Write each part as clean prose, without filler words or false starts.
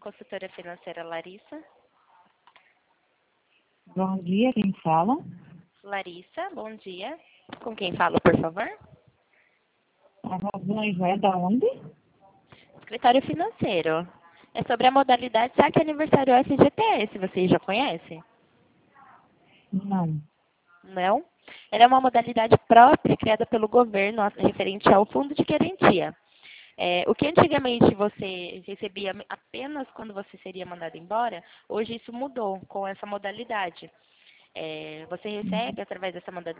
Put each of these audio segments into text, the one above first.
consultora financeira Larissa. Bom dia, quem fala? Larissa, bom dia. Com quem falo, por favor? A Rosângela é da onde? Escritório financeiro. É sobre a modalidade Saque Aniversário FGTS. Vocês já conhecem? Não. Não? Ela é uma modalidade própria criada pelo governo referente ao fundo de garantia. O que antigamente você recebia apenas quando você seria mandado embora, hoje isso mudou com essa modalidade. Você recebe através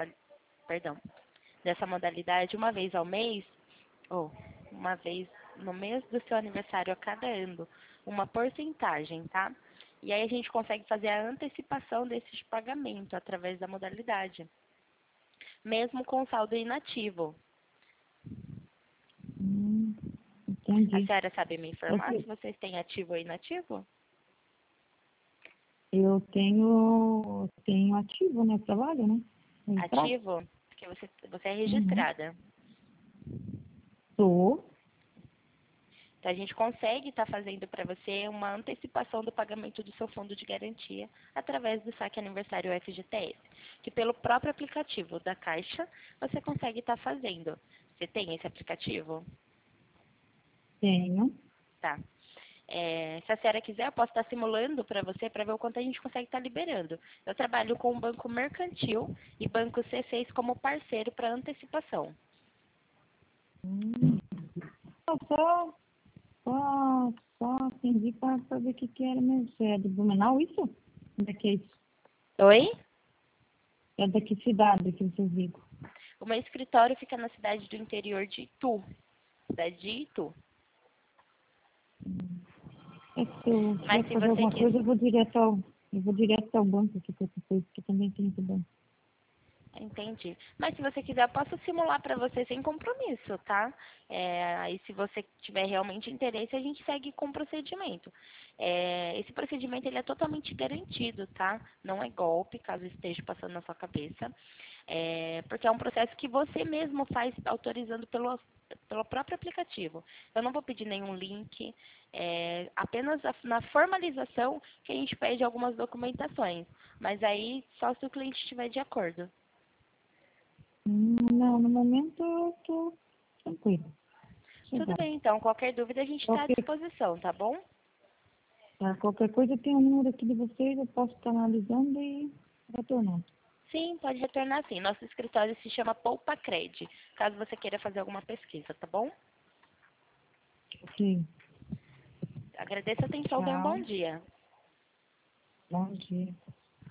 dessa modalidade uma vez ao mês, ou uma vez no mês do seu aniversário a cada ano, uma porcentagem, tá? E aí a gente consegue fazer a antecipação desse pagamento através da modalidade, mesmo com saldo inativo. A Entendi. senhora sabe me informar Eu se vocês têm ativo ou inativo? eu tenho ativo, né? Trabalho, né? Registrado. Ativo? Porque você é Uhum. registrada. Tô. Então, a gente consegue estar fazendo para você uma antecipação do pagamento do seu fundo de garantia através do saque aniversário FGTS, que pelo próprio aplicativo da Caixa você consegue estar fazendo. Você tem esse aplicativo? Tenho. Tá. Se a senhora quiser, eu posso estar simulando para você para ver o quanto a gente consegue estar liberando. Eu trabalho com o Banco Mercantil e Banco C6 como parceiro para antecipação. Só atendi para saber o que era mesmo. É de Blumenau, isso? Onde é que é isso? Oi? É da que cidade que vocês ligam? O meu escritório fica na cidade do interior de Itu. Cidade de Itu. É que se eu Mas quiser se fazer você alguma quiser. coisa, eu vou direto ao banco aqui, que também tem esse banco. Entendi. Mas se você quiser, eu posso simular para você sem compromisso, tá? Aí se você tiver realmente interesse, a gente segue com o procedimento. Esse procedimento ele é totalmente garantido, tá? Não é golpe, caso esteja passando na sua cabeça. Porque é um processo que você mesmo faz autorizando pelo próprio aplicativo. Eu não vou pedir nenhum link, apenas na formalização que a gente pede algumas documentações. Mas aí só se o cliente estiver de acordo. Não, no momento eu tô tranquilo. Tudo Chegado. bem, então. Qualquer dúvida a gente está à Qualquer, disposição, tá bom? qualquer coisa tem um número aqui de vocês, eu posso estar analisando e retornando. Sim, pode retornar sim. Nosso escritório se chama Poupa Cred, caso você queira fazer alguma pesquisa, tá bom? Sim. Agradeço a atenção, tenha um Tchau. bom dia. Bom dia.